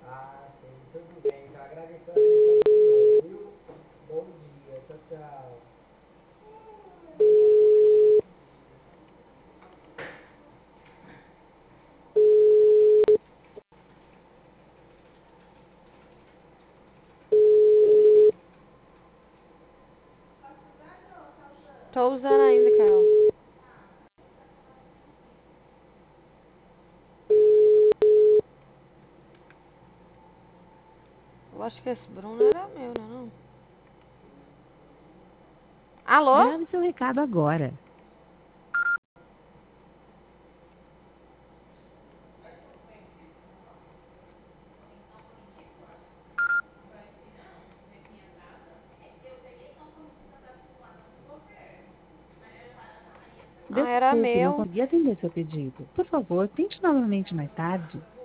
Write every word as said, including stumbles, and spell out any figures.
Ah, sim, tudo bem. Então agradeço a atenção do senhor, viu? Bom dia, tchau, tchau. Tô usando ainda, Carol. Eu acho que esse Bruno era meu, não é não? Alô? Grave seu recado agora. Ah, era Desculpe, não meu. consegui atender seu pedido. Por favor, tente novamente mais tarde.